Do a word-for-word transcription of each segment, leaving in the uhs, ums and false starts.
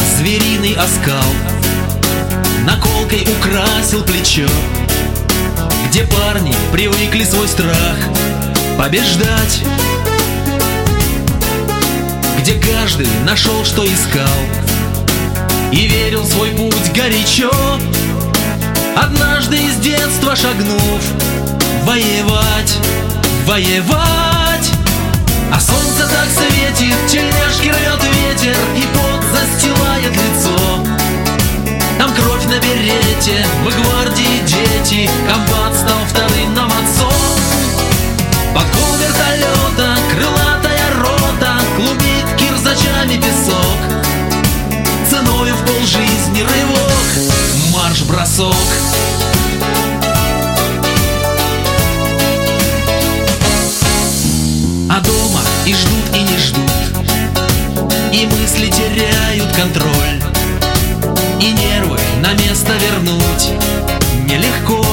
звериный оскал наколкой украсил плечо, где парни привыкли свой страх побеждать, где каждый нашел, что искал, и верил в свой путь горячо, однажды из детства шагнув воевать, воевать. А солнце так светит, тельняшки рвет ветер, и пот застилает лицо. Там кровь на берете, мы гвардии дети, комбат стал вторым нам отцом. Под гул вертолета крылатая рота клубит кирзачами песок, ценою в полжизни рывок, марш-бросок. А дома и ждут, и не ждут, и мысли теряют контроль, и нервы на место вернуть нелегко.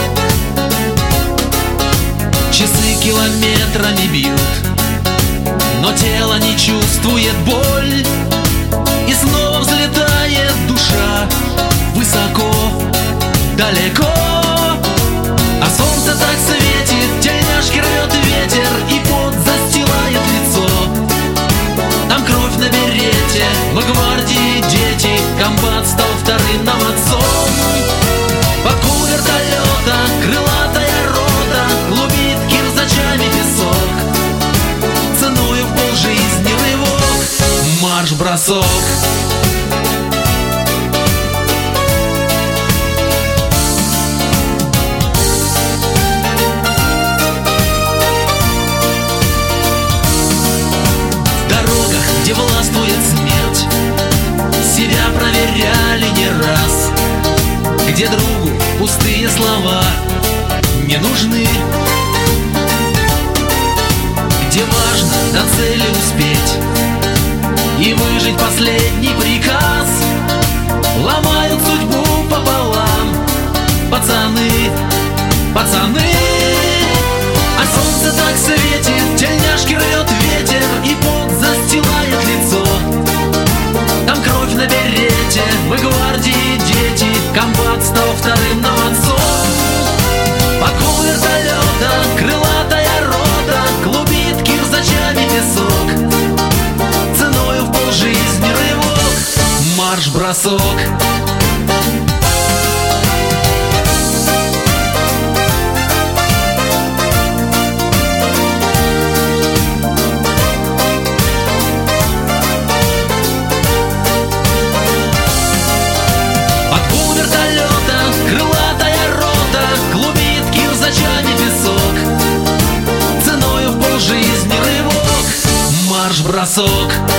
Часы километрами бьют, но тело не чувствует боль, и снова взлетает душа высоко, далеко. А солнце так светит, тельняшки рвет ветер, и пот застилает лицо. Там кровь на берете, мы гвардии дети, комбат стал вторым нам отцом. Под гул вертолета крылатая рота клубит кирзачами песок, ценою в полжизни рывок, марш-бросок. Где властвует смерть, себя проверяли не раз, где другу пустые слова не нужны, где важно до цели успеть и выжить последний приказ. Ломают судьбу пополам пацаны, пацаны. А солнце так светит, тельняшки рвет ветер, и пот застилает лицо. Там кровь на берете, мы гвардии дети, комбат стал вторым нам отцом. Под гул вертолета крылатая рота клубит кирзачами песок, ценою в полжизни рывок, марш-бросок. Марш-бросок.